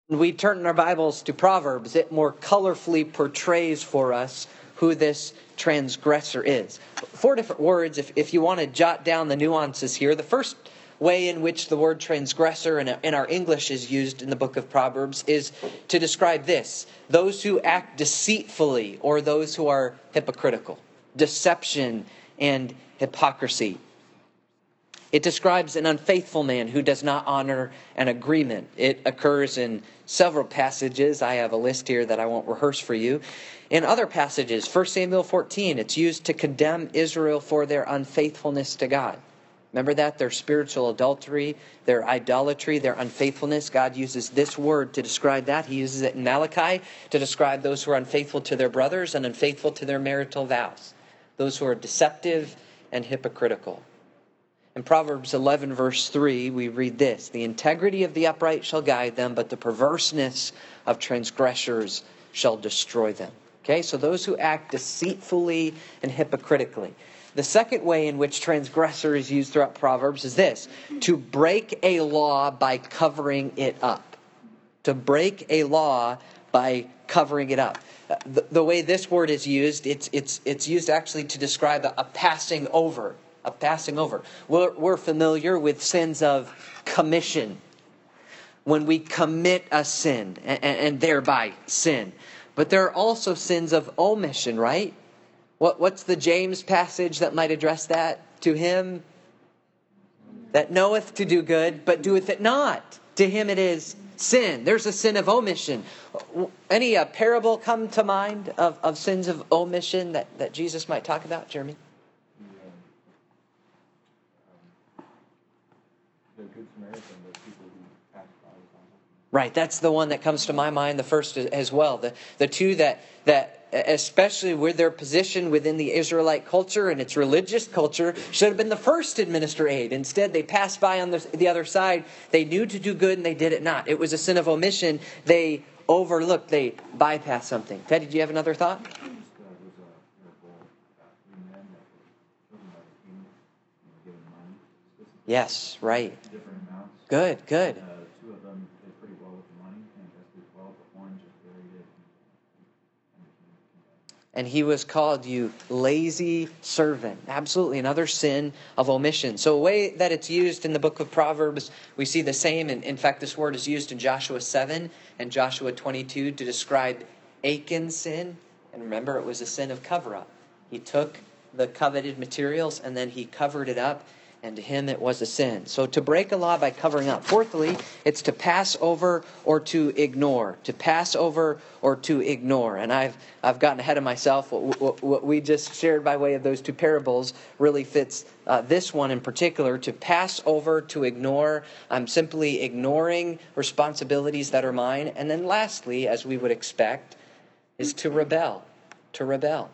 When we turn our Bibles to Proverbs, it more colorfully portrays for us who this transgressor is. 4 different words, if you want to jot down the nuances here. The first way in which the word transgressor in our English is used in the book of Proverbs is to describe this: those who act deceitfully, or those who are hypocritical. Deception and hypocrisy. It describes an unfaithful man who does not honor an agreement. It occurs in several passages. I have a list here that I won't rehearse for you. In other passages, 1 Samuel 14, it's used to condemn Israel for their unfaithfulness to God. Remember that? Their spiritual adultery, their idolatry, their unfaithfulness. God uses this word to describe that. He uses it in Malachi to describe those who are unfaithful to their brothers and unfaithful to their marital vows. Those who are deceptive and hypocritical. In Proverbs 11, verse 3, we read this: "The integrity of the upright shall guide them, but the perverseness of transgressors shall destroy them." Okay, so those who act deceitfully and hypocritically. The second way in which transgressor is used throughout Proverbs is this: to break a law by covering it up. To break a law by covering it up. The way this word is used, it's used actually to describe a passing over. A passing over. We're familiar with sins of commission. When we commit a sin and thereby sin. But there are also sins of omission, right? What's the James passage that might address that? To him that knoweth to do good, but doeth it not, to him it is sin. There's a sin of omission. Any parable come to mind of sins of omission that Jesus might talk about, Jeremy? The Good Samaritan, the people who passed by. Right, that's the one that comes to my mind, the first as well. The two that especially with their position within the Israelite culture and its religious culture, should have been the first to administer aid. Instead, they passed by on the other side. They knew to do good and they did it not. It was a sin of omission. They overlooked, they bypassed something. Teddy, do you have another thought? Yes, right. Different amounts. Good. Two of them did pretty well with the money, invested well, but one just buried it. And he was called, "You lazy servant." Absolutely, another sin of omission. So a way that it's used in the book of Proverbs, we see the same. And in fact, this word is used in Joshua 7 and Joshua 22 to describe Achan's sin. And remember, it was a sin of cover-up. He took the coveted materials and then he covered it up. And to him it was a sin. So to break a law by covering up. Fourthly, it's to pass over or to ignore. To pass over or to ignore. And I've gotten ahead of myself. What we just shared by way of those two parables really fits this one in particular. To pass over, to ignore. I'm simply ignoring responsibilities that are mine. And then lastly, as we would expect, is to rebel. To rebel.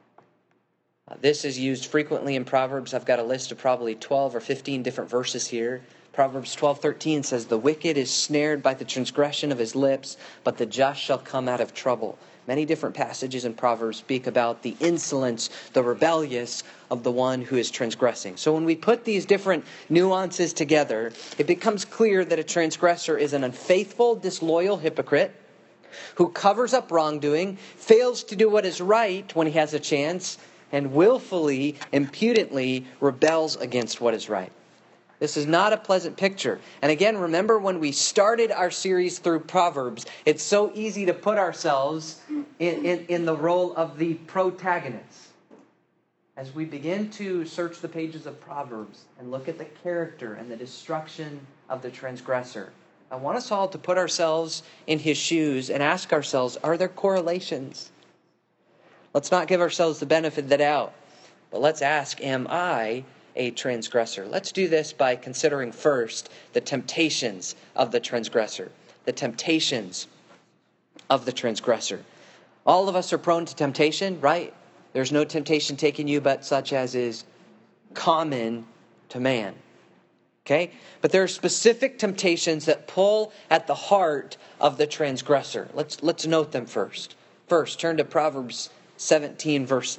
This is used frequently in Proverbs. I've got a list of probably 12 or 15 different verses here. Proverbs 12:13 says, "The wicked is snared by the transgression of his lips, but the just shall come out of trouble." Many different passages in Proverbs speak about the insolence, the rebellious of the one who is transgressing. So when we put these different nuances together, it becomes clear that a transgressor is an unfaithful, disloyal hypocrite who covers up wrongdoing, fails to do what is right when he has a chance, and willfully, impudently rebels against what is right. This is not a pleasant picture. And again, remember when we started our series through Proverbs, it's so easy to put ourselves in the role of the protagonist. As we begin to search the pages of Proverbs and look at the character and the destruction of the transgressor, I want us all to put ourselves in his shoes and ask ourselves, are there correlations? Let's not give ourselves the benefit of the doubt, but let's ask, am I a transgressor? Let's do this by considering first the temptations of the transgressor. The temptations of the transgressor. All of us are prone to temptation, right? There's no temptation taking you but such as is common to man. Okay? But there are specific temptations that pull at the heart of the transgressor. Let's note them first. First, turn to Proverbs 17 verse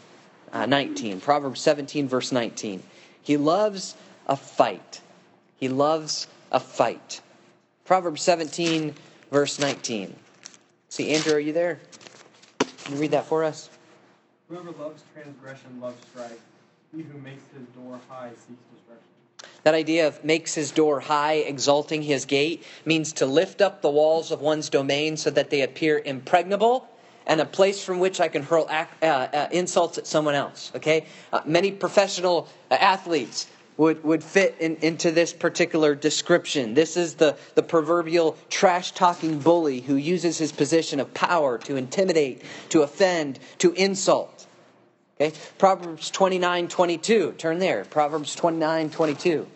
19. Proverbs 17 verse 19. He loves a fight. He loves a fight. Proverbs 17 verse 19. See, Andrew, are you there? Can you read that for us? Whoever loves transgression loves strife. He who makes his door high seeks destruction. That idea of makes his door high, exalting his gate, means to lift up the walls of one's domain so that they appear impregnable and a place from which I can hurl insults at someone else. Okay, many professional athletes would fit into this particular description. This is the proverbial trash-talking bully who uses his position of power to intimidate, to offend, to insult. Okay, Proverbs 29:22. Turn there. Proverbs 29:22.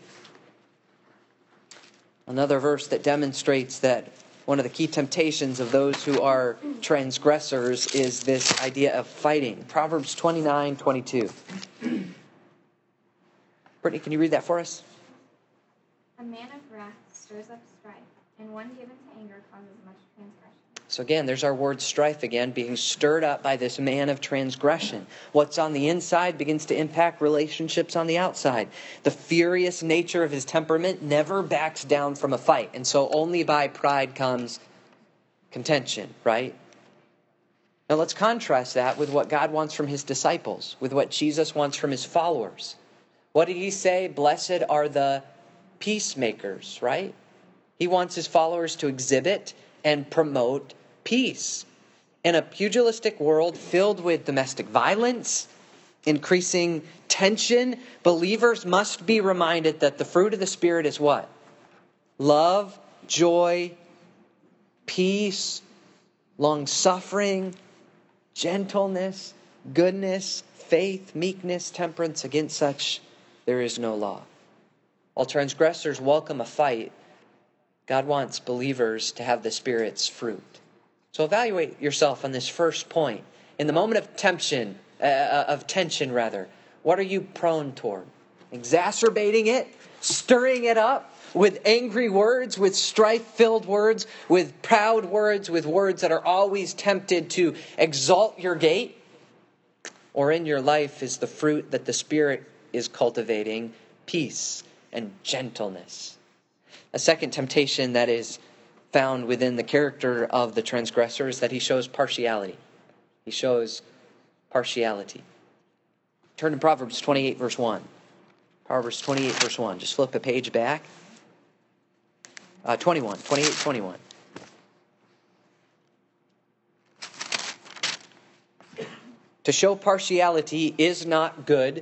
Another verse that demonstrates that one of the key temptations of those who are transgressors is this idea of fighting. Proverbs 29:22. Brittany, can you read that for us? A man of wrath stirs up strife, and one given to anger causes much transgression. So again, there's our word strife again, being stirred up by this man of transgression. What's on the inside begins to impact relationships on the outside. The furious nature of his temperament never backs down from a fight. And so only by pride comes contention, right? Now let's contrast that with what God wants from his disciples, with what Jesus wants from his followers. What did he say? Blessed are the peacemakers, right? He wants his followers to exhibit and promote peace. In a pugilistic world filled with domestic violence, increasing tension, believers must be reminded that the fruit of the Spirit is what? Love, joy, peace, long-suffering, gentleness, goodness, faith, meekness, temperance. Against such there is no law. While transgressors welcome a fight, God wants believers to have the Spirit's fruit. So evaluate yourself on this first point. In the moment of tension, what are you prone toward? Exacerbating it, stirring it up with angry words, with strife-filled words, with proud words, with words that are always tempted to exalt your gate? Or in your life is the fruit that the Spirit is cultivating, peace and gentleness? A second temptation that is found within the character of the transgressor is that he shows partiality. He shows partiality. Turn to Proverbs 28, verse 1. Proverbs 28, verse 1. Just flip a page back. 28:21. To show partiality is not good.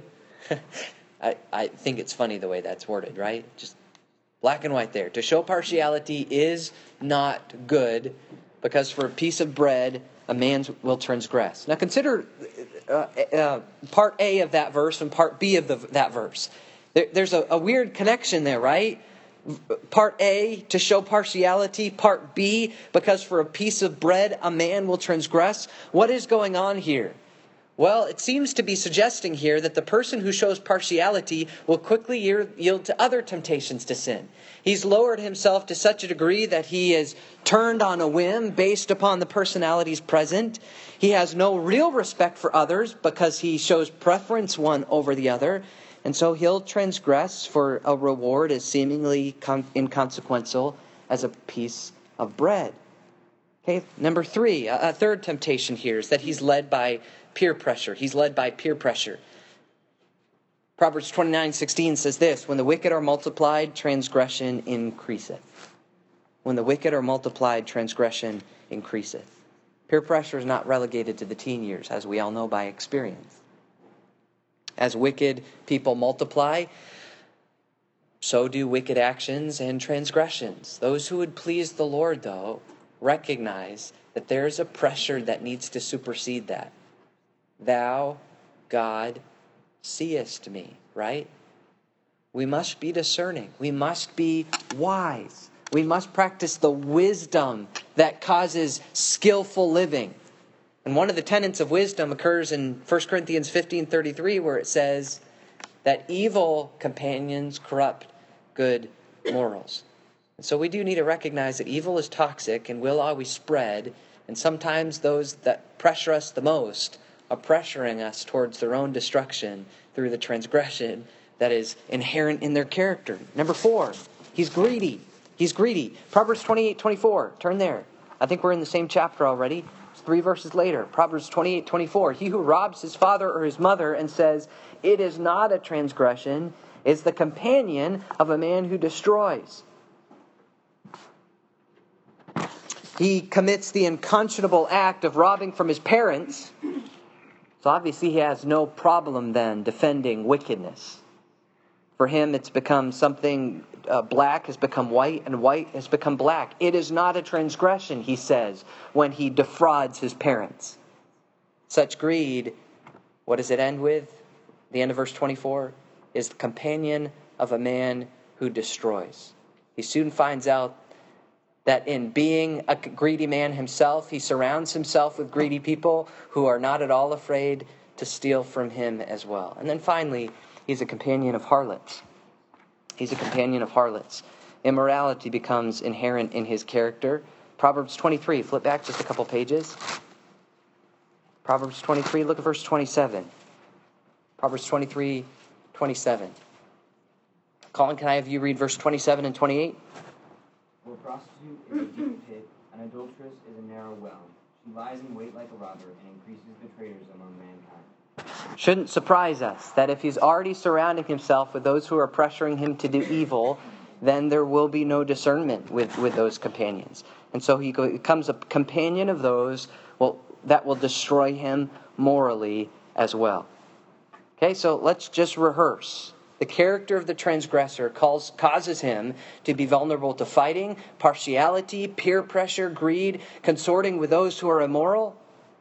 I think it's funny the way that's worded, right? Just black and white there. To show partiality is not good, because for a piece of bread a man will transgress. Now consider part A of that verse and part B of that verse. There's a weird connection there, right? Part A, to show partiality. Part B, because for a piece of bread a man will transgress. What is going on here? Well, it seems to be suggesting here that the person who shows partiality will quickly yield to other temptations to sin. He's lowered himself to such a degree that he is turned on a whim based upon the personalities present. He has no real respect for others because he shows preference one over the other. And so he'll transgress for a reward as seemingly inconsequential as a piece of bread. Okay, number 3, a third temptation here is that he's led by peer pressure. He's led by peer pressure. Proverbs 29:16 says this: when the wicked are multiplied, transgression increaseth. When the wicked are multiplied, transgression increaseth. Peer pressure is not relegated to the teen years, as we all know by experience. As wicked people multiply, so do wicked actions and transgressions. Those who would please the Lord, though, recognize that there is a pressure that needs to supersede that. Thou, God, seest me, right? We must be discerning. We must be wise. We must practice the wisdom that causes skillful living. And one of the tenets of wisdom occurs in 1 Corinthians 15:33, where it says that evil companions corrupt good morals. And so we do need to recognize that evil is toxic and will always spread. And sometimes those that pressure us the most are pressuring us towards their own destruction through the transgression that is inherent in their character. Number 4, he's greedy. He's greedy. Proverbs 28:24. Turn there. I think we're in the same chapter already. It's 3 verses later. Proverbs 28:24. He who robs his father or his mother and says, "It is not a transgression," is the companion of a man who destroys. He commits the unconscionable act of robbing from his parents. So obviously he has no problem then defending wickedness. For him it's become something, black has become white and white has become black. It is not a transgression, he says, when he defrauds his parents. Such greed, what does it end with? The end of verse 24 is the companion of a man who destroys. He soon finds out that in being a greedy man himself, he surrounds himself with greedy people who are not at all afraid to steal from him as well. And then finally, he's a companion of harlots. He's a companion of harlots. Immorality becomes inherent in his character. Proverbs 23, flip back just a couple pages. Proverbs 23, look at verse 27. Proverbs 23, 27. Colin, can I have you read verse 27 and 28? For a prostitute is a deep pit, an adulteress is a narrow well. She lies in wait like a robber and increases the traitors among mankind. Shouldn't surprise us that if he's already surrounding himself with those who are pressuring him to do evil, then there will be no discernment with those companions. And so he becomes a companion of those that will destroy him morally as well. Okay, so let's just rehearse. The character of the transgressor causes him to be vulnerable to fighting, partiality, peer pressure, greed, consorting with those who are immoral.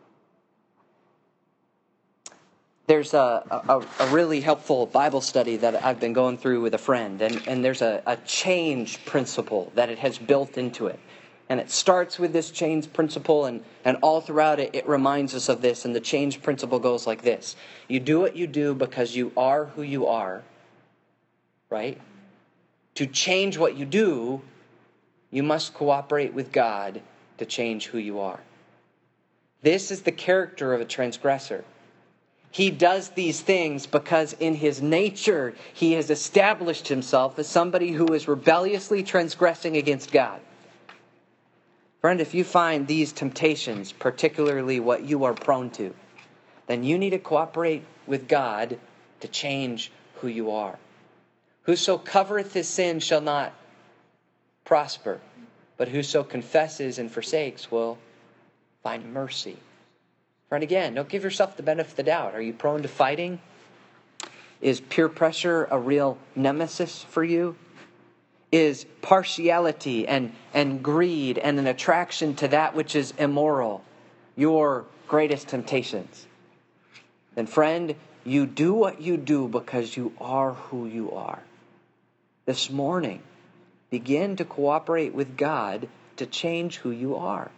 There's a really helpful Bible study that I've been going through with a friend, and there's a change principle that it has built into it. And it starts with this change principle, and all throughout it, it reminds us of this. And the change principle goes like this. You do what you do because you are who you are. Right? To change what you do, you must cooperate with God to change who you are. This is the character of a transgressor. He does these things because in his nature, he has established himself as somebody who is rebelliously transgressing against God. Friend, if you find these temptations, particularly what you are prone to, then you need to cooperate with God to change who you are. Whoso covereth his sin shall not prosper, but whoso confesses and forsakes will find mercy. Friend, again, don't give yourself the benefit of the doubt. Are you prone to fighting? Is peer pressure a real nemesis for you? Is partiality and greed and an attraction to that which is immoral your greatest temptations? Then, friend, you do what you do because you are who you are. This morning, begin to cooperate with God to change who you are.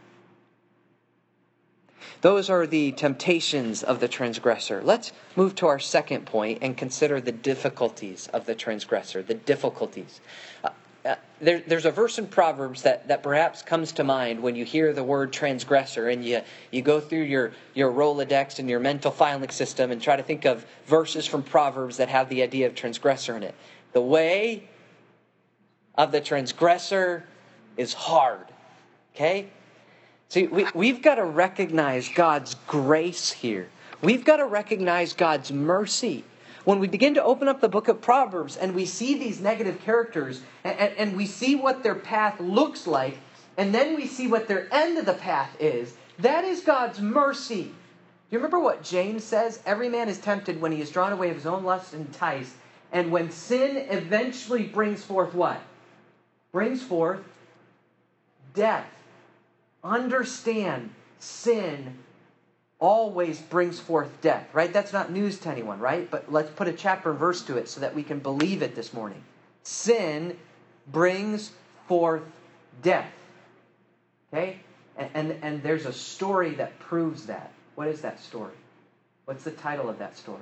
Those are the temptations of the transgressor. Let's move to our second point and consider the difficulties of the transgressor. The difficulties. There's a verse in Proverbs that perhaps comes to mind when you hear the word transgressor, and you go through your Rolodex and your mental filing system and try to think of verses from Proverbs that have the idea of transgressor in it. The way of the transgressor is hard. Okay? See, we've got to recognize God's grace here. We've got to recognize God's mercy. When we begin to open up the book of Proverbs and we see these negative characters and we see what their path looks like, and then we see what their end of the path is, that is God's mercy. Do you remember what James says? Every man is tempted when he is drawn away of his own lust and enticed. And when sin eventually brings forth what? Brings forth death. Understand, sin always brings forth death, right? That's not news to anyone, right? But let's put a chapter and verse to it so that we can believe it this morning. Sin brings forth death. Okay? And there's a story that proves that. What is that story? What's the title of that story?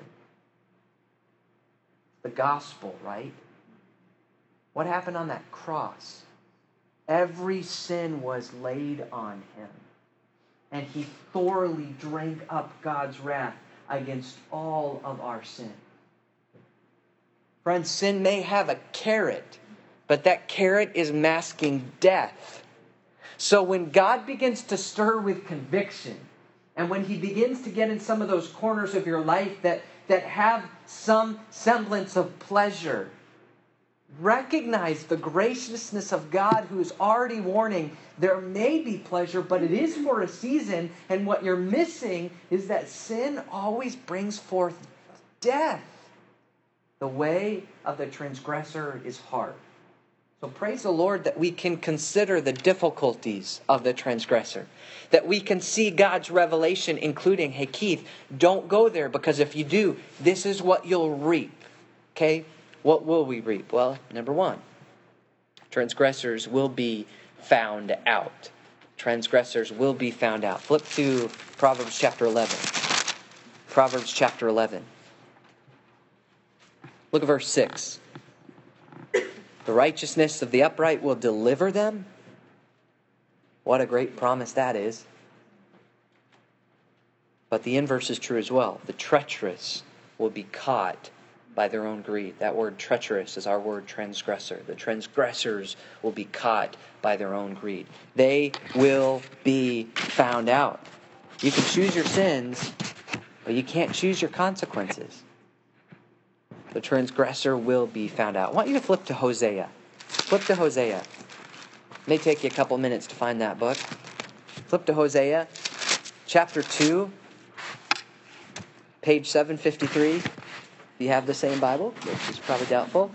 The gospel, right? What happened on that cross? Every sin was laid on him. And he thoroughly drank up God's wrath against all of our sin. Friends, sin may have a carrot, but that carrot is masking death. So when God begins to stir with conviction, and when He begins to get in some of those corners of your life that have some semblance of pleasure, recognize the graciousness of God, who is already warning there may be pleasure, but it is for a season. And what you're missing is that sin always brings forth death. The way of the transgressor is hard. So praise the Lord that we can consider the difficulties of the transgressor. That we can see God's revelation, including, hey Keith, don't go there, because if you do, this is what you'll reap. Okay? What will we reap? Well, number one, transgressors will be found out. Transgressors will be found out. Flip to Proverbs chapter 11. Proverbs chapter 11. Look at verse 6. The righteousness of the upright will deliver them. What a great promise that is. But the inverse is true as well. The treacherous will be caught by their own greed. That word treacherous is our word transgressor. The transgressors will be caught by their own greed. They will be found out. You can choose your sins, but you can't choose your consequences. The transgressor will be found out. I want you to flip to Hosea. Flip to Hosea. It may take you a couple minutes to find that book. Flip to Hosea, chapter 2, page 753. If you have the same Bible, which is probably doubtful.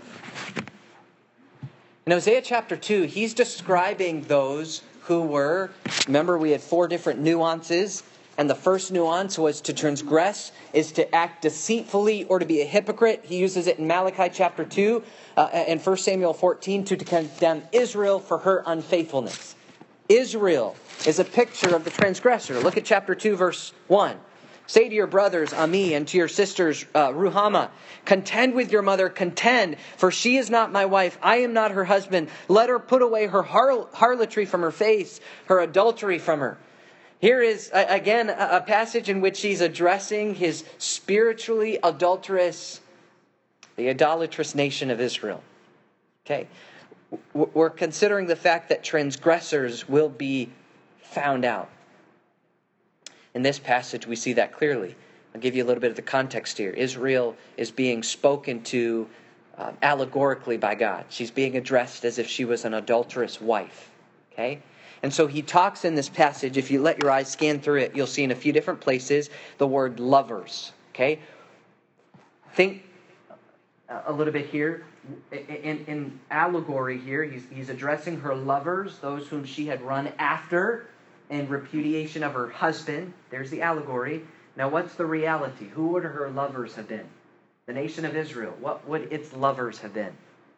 In Hosea chapter 2, he's describing those who were, remember we had 4 different nuances, and the first nuance was to transgress, is to act deceitfully or to be a hypocrite. He uses it in Malachi chapter 2 and 1 Samuel 14 to condemn Israel for her unfaithfulness. Israel is a picture of the transgressor. Look at chapter 2, verse 1. Say to your brothers, Ami, and to your sisters, Ruhamah, contend with your mother, contend, for she is not my wife, I am not her husband. Let her put away her harlotry from her face, her adultery from her. Here is, again, a passage in which he's addressing his spiritually adulterous, the idolatrous nation of Israel. Okay? We're considering the fact that transgressors will be found out. In this passage, we see that clearly. I'll give you a little bit of the context here. Israel is being spoken to allegorically by God. She's being addressed as if she was an adulterous wife. Okay? And so he talks in this passage, if you let your eyes scan through it, you'll see in a few different places the word lovers. Okay? Think a little bit here. In allegory here, he's addressing her lovers, those whom she had run after, in repudiation of her husband. There's the allegory. Now what's the reality? Who would her lovers have been? The nation of Israel. What would its lovers have been?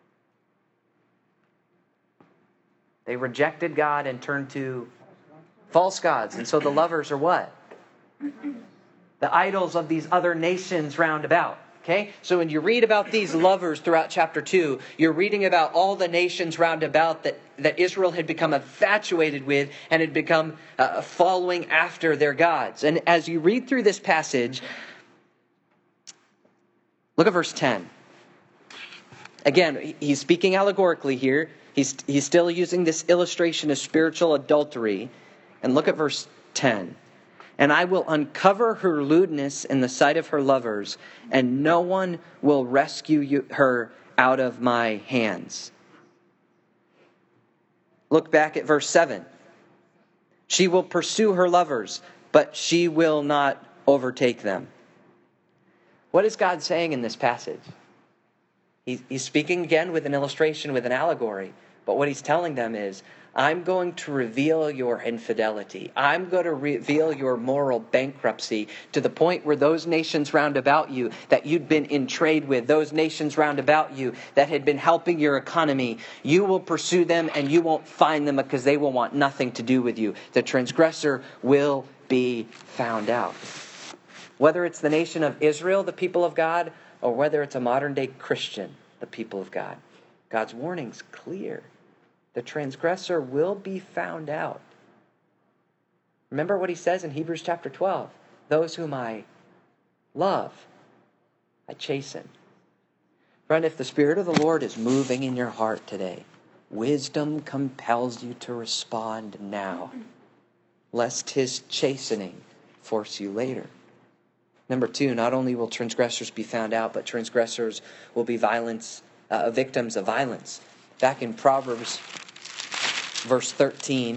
They rejected God and turned to false gods. And so the lovers are what? The idols of these other nations round about. Okay? So when you read about these lovers throughout chapter 2, you're reading about all the nations round about that Israel had become infatuated with and had become following after their gods. And as you read through this passage, look at verse 10. Again, he's speaking allegorically here. He's still using this illustration of spiritual adultery. And look at verse 10. And I will uncover her lewdness in the sight of her lovers, and no one will rescue her out of my hands. Look back at verse 7. She will pursue her lovers, but she will not overtake them. What is God saying in this passage? He's speaking again with an illustration, with an allegory. But what he's telling them is, I'm going to reveal your infidelity. I'm going to reveal your moral bankruptcy to the point where those nations round about you that you'd been in trade with, those nations round about you that had been helping your economy, you will pursue them and you won't find them because they will want nothing to do with you. The transgressor will be found out. Whether it's the nation of Israel, the people of God, or whether it's a modern day Christian, the people of God, God's warning's clear. The transgressor will be found out. Remember what he says in Hebrews chapter 12. Those whom I love, I chasten. Friend, if the Spirit of the Lord is moving in your heart today, Wisdom compels you to respond now, lest his chastening force you later. Number 2, not only will transgressors be found out, but transgressors will be victims of violence. Back in Proverbs, verse 13,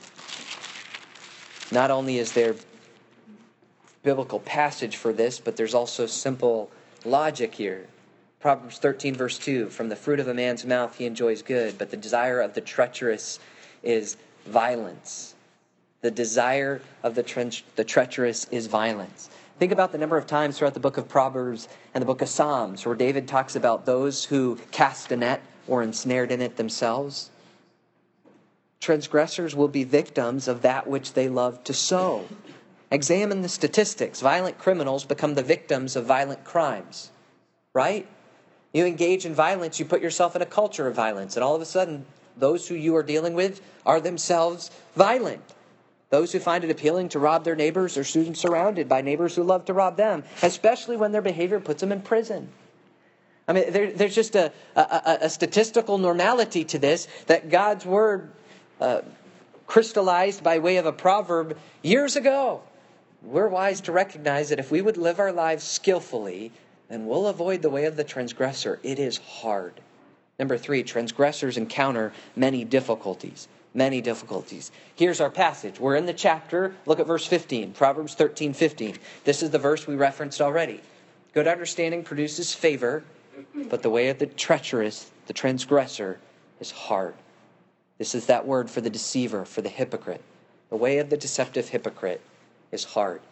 not only is there biblical passage for this, but there's also simple logic here. Proverbs 13, verse 2, from the fruit of a man's mouth he enjoys good, but the desire of the treacherous is violence. The desire of the treacherous is violence. Think about the number of times throughout the book of Proverbs and the book of Psalms where David talks about those who cast a net or ensnared in it themselves. Transgressors will be victims of that which they love to sow. Examine the statistics. Violent criminals become the victims of violent crimes. Right? You engage in violence, you put yourself in a culture of violence, and all of a sudden, those who you are dealing with are themselves violent. Those who find it appealing to rob their neighbors are soon surrounded by neighbors who love to rob them, especially when their behavior puts them in prison. I mean, there's just a statistical normality to this that God's Word crystallized by way of a proverb years ago. We're wise to recognize that if we would live our lives skillfully, then we'll avoid the way of the transgressor. It is hard. Number 3, transgressors encounter many difficulties. Many difficulties. Here's our passage. We're in the chapter. Look at verse 15. Proverbs 13:15. This is the verse we referenced already. Good understanding produces favor, but the way of the treacherous, the transgressor, is hard. This is that word for the deceiver, for the hypocrite. The way of the deceptive hypocrite is hard.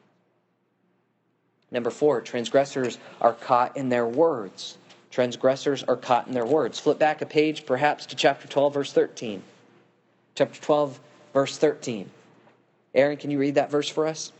Number 4, transgressors are caught in their words. Transgressors are caught in their words. Flip back a page, perhaps, to chapter 12, verse 13. Chapter 12, verse 13. Aaron, can you read that verse for us?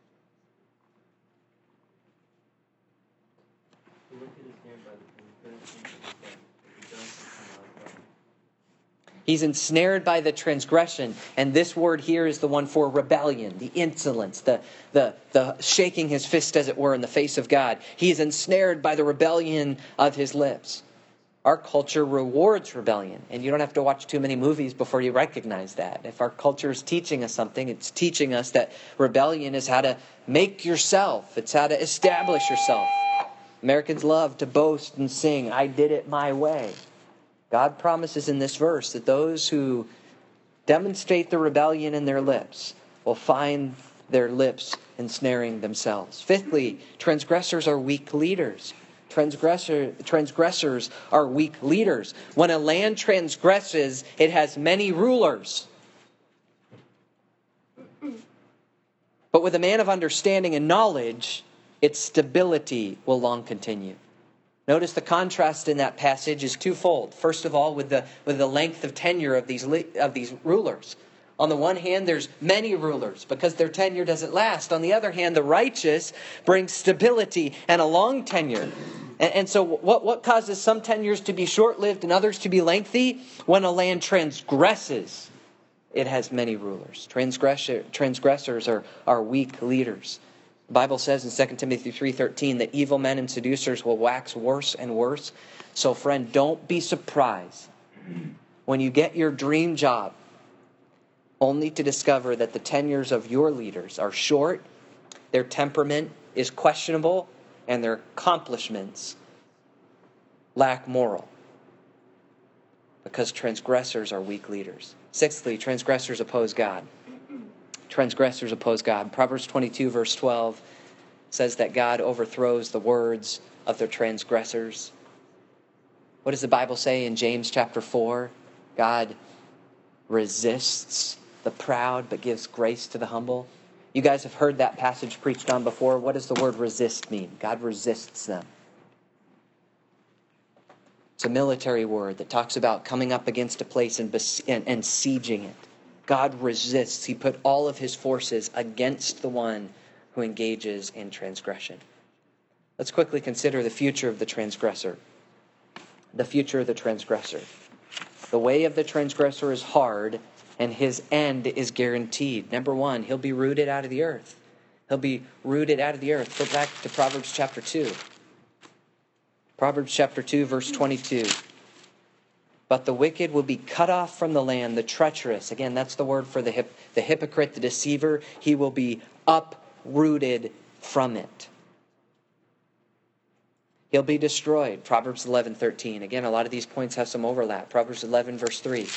He's ensnared by the transgression. And this word here is the one for rebellion, the insolence, the shaking his fist, as it were, in the face of God. He is ensnared by the rebellion of his lips. Our culture rewards rebellion. And you don't have to watch too many movies before you recognize that. If our culture is teaching us something, it's teaching us that rebellion is how to make yourself. It's how to establish yourself. Americans love to boast and sing, "I did it my way." God promises in this verse that those who demonstrate the rebellion in their lips will find their lips ensnaring themselves. Fifthly, transgressors are weak leaders. Transgressors are weak leaders. When a land transgresses, it has many rulers. But with a man of understanding and knowledge, its stability will long continue. Notice the contrast in that passage is twofold. First of all, with the length of tenure of these rulers. On the one hand, there's many rulers because their tenure doesn't last. On the other hand, the righteous brings stability and a long tenure. And so what causes some tenures to be short-lived and others to be lengthy? When a land transgresses, it has many rulers. Transgressors are weak leaders. The Bible says in 2 Timothy 3:13 that evil men and seducers will wax worse and worse. So friend, don't be surprised when you get your dream job only to discover that the tenures of your leaders are short, their temperament is questionable, and their accomplishments lack moral. Because transgressors are weak leaders. Sixthly, transgressors oppose God. Transgressors oppose God. Proverbs 22 verse 12 says that God overthrows the words of their transgressors. What does the Bible say in James chapter 4? God resists the proud but gives grace to the humble. You guys have heard that passage preached on before. What does the word resist mean? God resists them. It's a military word that talks about coming up against a place and sieging it. God resists. He put all of his forces against the one who engages in transgression. Let's quickly consider the future of the transgressor. The future of the transgressor. The way of the transgressor is hard, and his end is guaranteed. Number one, he'll be rooted out of the earth. He'll be rooted out of the earth. Go back to Proverbs chapter 2. Proverbs chapter 2, verse 22. But the wicked will be cut off from the land, the treacherous. Again, that's the word for the hypocrite, the deceiver. He will be uprooted from it. He'll be destroyed. Proverbs 11:13. Again, a lot of these points have some overlap. Proverbs 11, verse 3.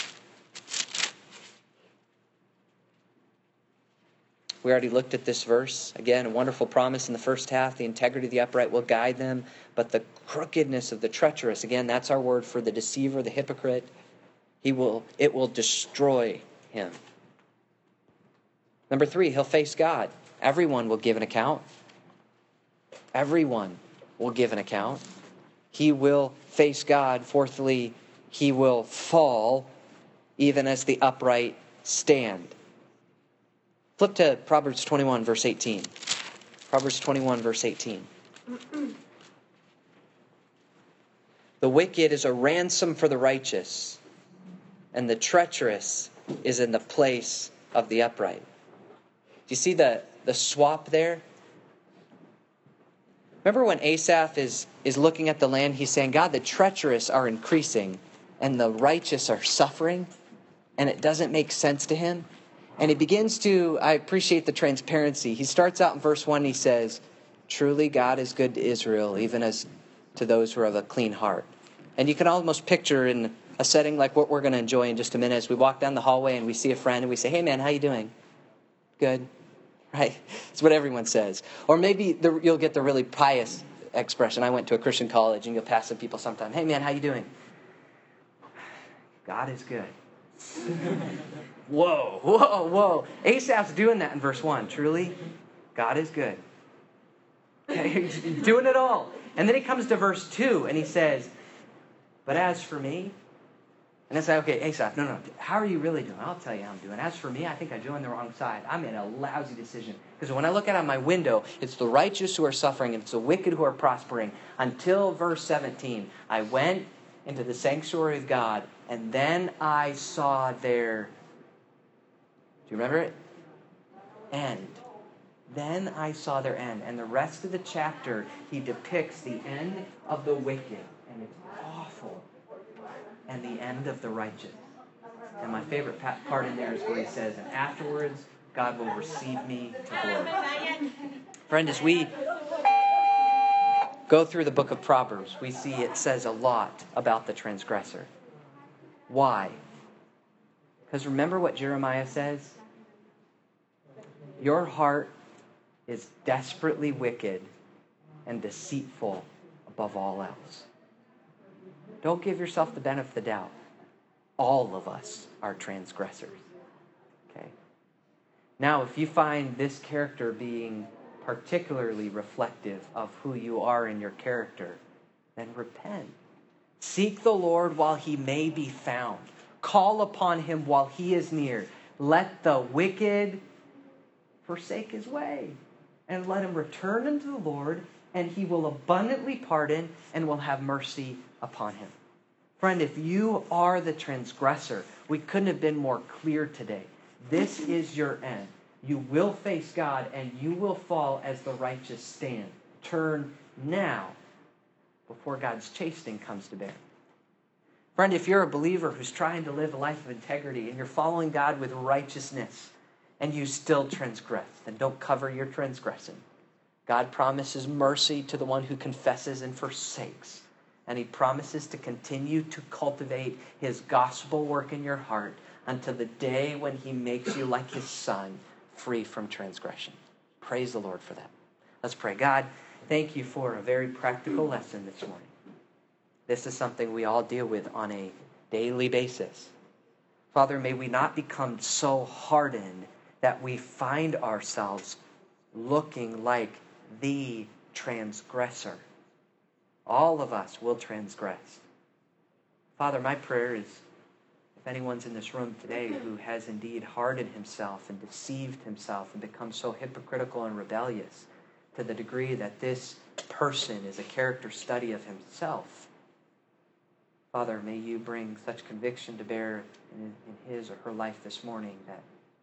We already looked at this verse. Again, a wonderful promise in the first half. The integrity of the upright will guide them, but the crookedness of the treacherous, again, that's our word for the deceiver, the hypocrite. It will destroy him. Number 3, he'll face God. Everyone will give an account. Everyone will give an account. He will face God. Fourthly, he will fall even as the upright stand. Flip to Proverbs 21, verse 18. Proverbs 21, verse 18. The wicked is a ransom for the righteous, and the treacherous is in the place of the upright. Do you see the swap there? Remember when Asaph is looking at the land, he's saying, God, the treacherous are increasing, and the righteous are suffering, and it doesn't make sense to him. And he begins to, I appreciate the transparency. He starts out in verse 1, he says, truly God is good to Israel, even as to those who are of a clean heart. And you can almost picture in a setting like what we're going to enjoy in just a minute as we walk down the hallway and we see a friend and we say, hey man, how you doing? Good. Right? It's what everyone says. Or maybe you'll get the really pious expression. I went to a Christian college and you'll pass some people sometime. Hey man, how you doing? God is good. Whoa, whoa, whoa. Asaph's doing that in verse 1. Truly, God is good. Okay, he's doing it all. And then he comes to verse 2 and he says, but as for me, and I say, okay, Asaph, no, how are you really doing? I'll tell you how I'm doing. As for me, I think I joined the wrong side. I made a lousy decision. Because when I look out my window, it's the righteous who are suffering and it's the wicked who are prospering. Until verse 17, I went into the sanctuary of God, and then I saw their, do you remember it? End. Then I saw their end. And the rest of the chapter, he depicts the end of the wicked. And it's awful. And the end of the righteous. And my favorite part in there is where he says, and afterwards, God will receive me to glory. Friend, as we go through the book of Proverbs, we see it says a lot about the transgressor. Why? Because remember what Jeremiah says? Your heart is desperately wicked and deceitful above all else. Don't give yourself the benefit of the doubt. All of us are transgressors. Okay? Now, if you find this character being particularly reflective of who you are in your character, then repent. Seek the Lord while he may be found. Call upon him while he is near. Let the wicked forsake his way, and let him return unto the Lord, and he will abundantly pardon and will have mercy upon him. Friend, if you are the transgressor, we couldn't have been more clear today. This is your end. You will face God, and you will fall as the righteous stand. Turn now before God's chastening comes to bear. Friend, if you're a believer who's trying to live a life of integrity and you're following God with righteousness and you still transgress, then don't cover your transgression. God promises mercy to the one who confesses and forsakes. And he promises to continue to cultivate his gospel work in your heart until the day when he makes you like his son, free from transgression. Praise the Lord for that. Let's pray. God, thank you for a very practical lesson this morning. This is something we all deal with on a daily basis. Father, may we not become so hardened that we find ourselves looking like the transgressor. All of us will transgress. Father, my prayer is, if anyone's in this room today who has indeed hardened himself and deceived himself and become so hypocritical and rebellious to the degree that this person is a character study of himself, Father, may you bring such conviction to bear in his or her life this morning that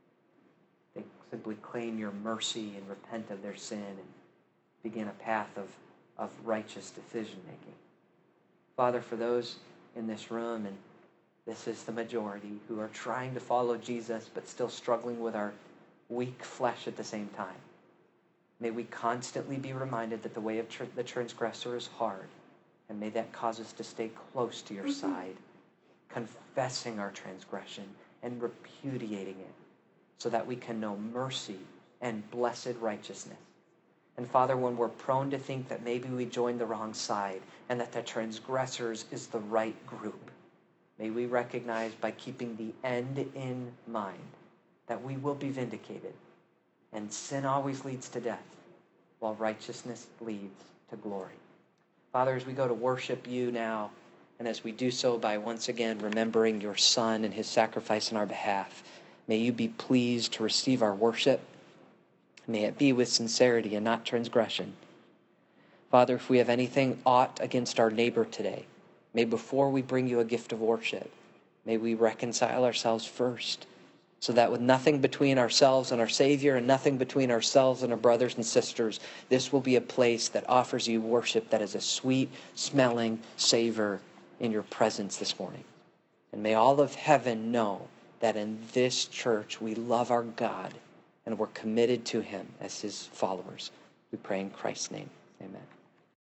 they simply claim your mercy and repent of their sin and begin a path of righteous decision-making. Father, for those in this room and This is the majority who are trying to follow Jesus but still struggling with our weak flesh at the same time. May we constantly be reminded that the way of the transgressor is hard, and may that cause us to stay close to your side, confessing our transgression and repudiating it, so that we can know mercy and blessed righteousness. And Father, when we're prone to think that maybe we joined the wrong side and that the transgressors is the right group, may we recognize by keeping the end in mind that we will be vindicated. And sin always leads to death, while righteousness leads to glory. Father, as we go to worship you now, and as we do so by once again remembering your Son and his sacrifice on our behalf, may you be pleased to receive our worship. May it be with sincerity and not transgression. Father, if we have anything aught against our neighbor today, may before we bring you a gift of worship, may we reconcile ourselves first, so that with nothing between ourselves and our Savior and nothing between ourselves and our brothers and sisters, this will be a place that offers you worship that is a sweet-smelling savor in your presence this morning. And may all of heaven know that in this church we love our God and we're committed to him as his followers. We pray in Christ's name. Amen.